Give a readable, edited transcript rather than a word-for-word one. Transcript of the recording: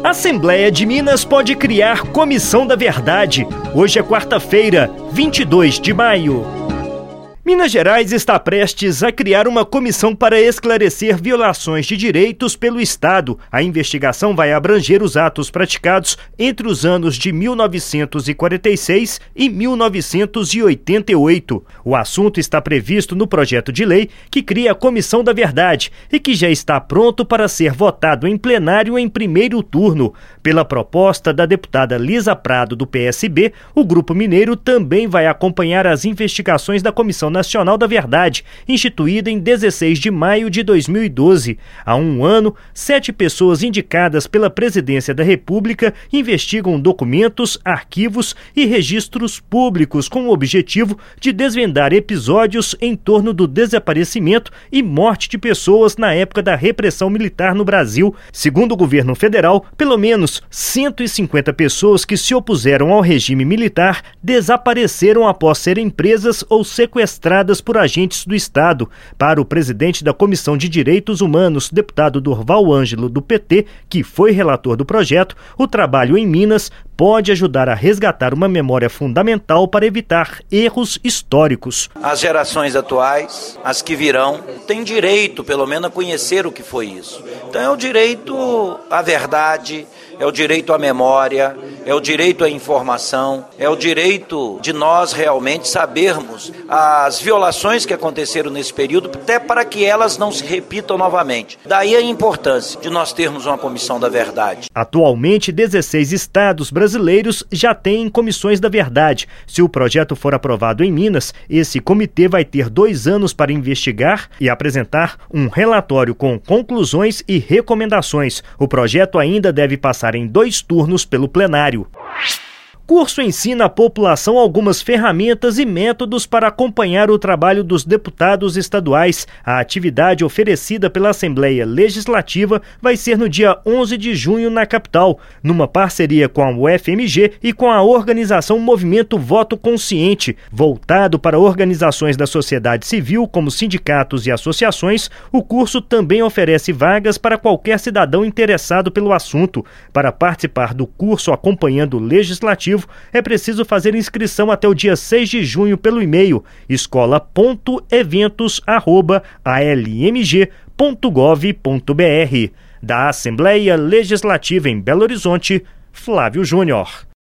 A Assembleia de Minas pode criar Comissão da Verdade. Hoje é quarta-feira, 22 de maio. Minas Gerais está prestes a criar uma comissão para esclarecer violações de direitos pelo Estado. A investigação vai abranger os atos praticados entre os anos de 1946 e 1988. O assunto está previsto no projeto de lei que cria a Comissão da Verdade e que já está pronto para ser votado em plenário em primeiro turno. Pela proposta da deputada Lisa Prado, do PSB, o Grupo Mineiro também vai acompanhar as investigações da Comissão Nacional da Verdade, instituída em 16 de maio de 2012. Há um ano, 7 pessoas indicadas pela Presidência da República investigam documentos, arquivos e registros públicos com o objetivo de desvendar episódios em torno do desaparecimento e morte de pessoas na época da repressão militar no Brasil. Segundo o governo federal, pelo menos 150 pessoas que se opuseram ao regime militar desapareceram após serem presas ou sequestradas por agentes do Estado. Para o presidente da Comissão de Direitos Humanos, deputado Durval Ângelo, do PT, que foi relator do projeto, o trabalho em Minas pode ajudar a resgatar uma memória fundamental para evitar erros históricos. As gerações atuais, as que virão, têm direito, pelo menos, a conhecer o que foi isso. Então é o direito à verdade, é o direito à memória, é o direito à informação, é o direito de nós realmente sabermos as violações que aconteceram nesse período, até para que elas não se repitam novamente. Daí a importância de nós termos uma comissão da verdade. Atualmente, 16 estados brasileiros já têm comissões da verdade. Se o projeto for aprovado em Minas, esse comitê vai ter 2 anos para investigar e apresentar um relatório com conclusões e recomendações. O projeto ainda deve passar em 2 turnos pelo plenário. Curso ensina a população algumas ferramentas e métodos para acompanhar o trabalho dos deputados estaduais. A atividade oferecida pela Assembleia Legislativa vai ser no dia 11 de junho na capital, numa parceria com a UFMG e com a organização Movimento Voto Consciente. Voltado para organizações da sociedade civil, como sindicatos e associações, o curso também oferece vagas para qualquer cidadão interessado pelo assunto. Para participar do curso acompanhando o Legislativo, é preciso fazer inscrição até o dia 6 de junho pelo e-mail escola.eventos@almg.gov.br. Da Assembleia Legislativa em Belo Horizonte, Flávio Júnior.